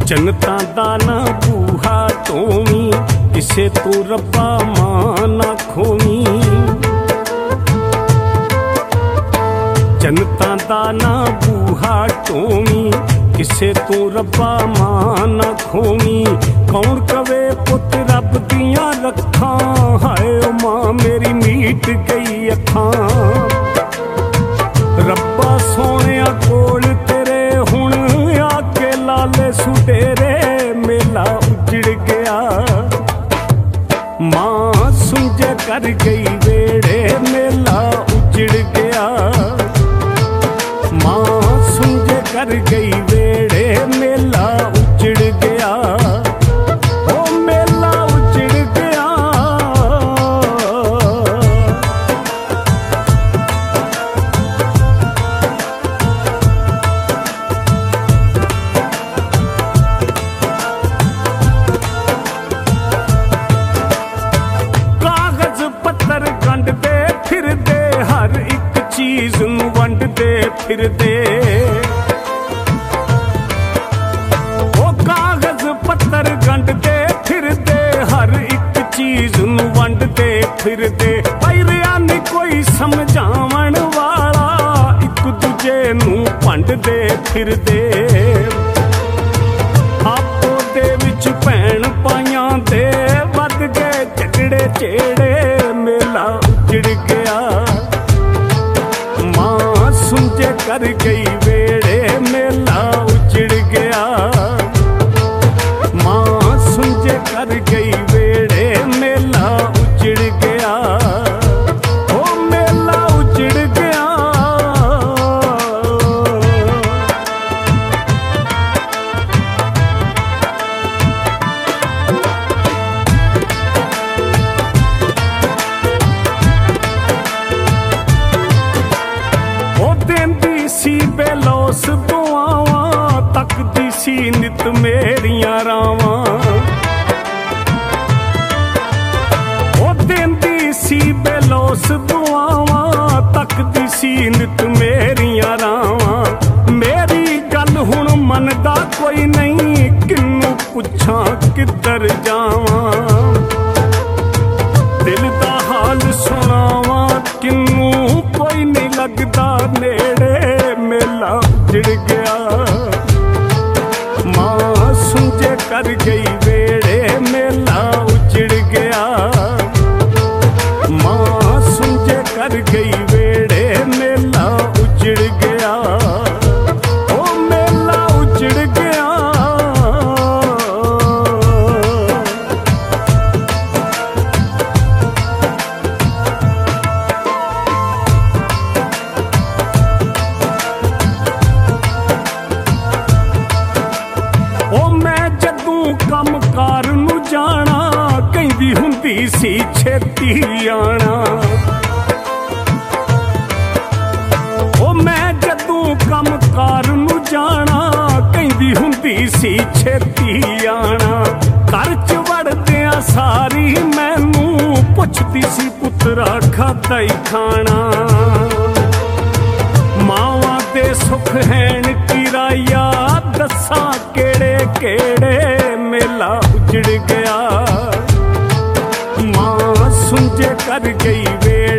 जन्नतां दा ना बूहा टोवी, किसे तू रब्बा मां ना खोवी। जन्नतां दा ना बूहा टोवी, किसे तू रब्बा मां ना खोवी। कौन कवे पुत रब दियां रखां, हाय ओ मां मेरी मीट गई अखां। रब्बा सोहणिया कोल तेरे हुण आके लाले सुडेरे, मेला उजड़ गया मां सुंझे कर गई वेड़े, मेला उजड़ गया मां सुंझे कर गई वेड़े, मेला उजड़ गया ओ मेला उजड़ गया। कागज पत्तर गंढदे फिरदे, हर एक चीज नूं वंडदे फिरदे। ओ कागज पत्तर गंढदे फिरदे, हर एक चीज नूं वंडदे फिरदे। पैरिया नी कोई समझावण वाला, एक दूजे नूं भंडदे फिरदे। आपो दे विच भैण पाइयां दे वध गए झगड़े चेड़े, मेला उजड़ गया मां सुंझे कर गई वेड़े, मेला उजड़ गया मां सुंझे कर गई वेड़े, मेला उजड़ गया ओ मेला उजड़ गया। सी बेलोस दुआवां, तकदी सी नित मेरियां रावां। ओ देंदी सी बेलोस दुआवां, तकदी सी नित मेरियां रावां। मेरी गल हुण मनदा कोई नहीं, किन्नू पुछां किधर जावां। दिल दा हाल सुनावां किन्नू, कोई नहीं लगदा नेड़े, मेला उजड़ गया मां सुंझे कर गई वेड़े, मेला उजड़ गया मां सुंझे कर गई वेड़े, मेला उजड़ गया ओ मेला उजड़ गया। कम कार नूं जाना, कहंदी हुंदी सी छेती आना। ओ मैं जदों कम कार नूं जाना, कहंदी हुंदी सी छेती आना। घर च वड़दियां सारी मैनूं पुछदी सी पुत्तरा खादा ही खाना। मावां दे सुख हैन किराया, दस्सां केड़े केड़े, मेला उजड़ गया मां सुंझे कर गई वे।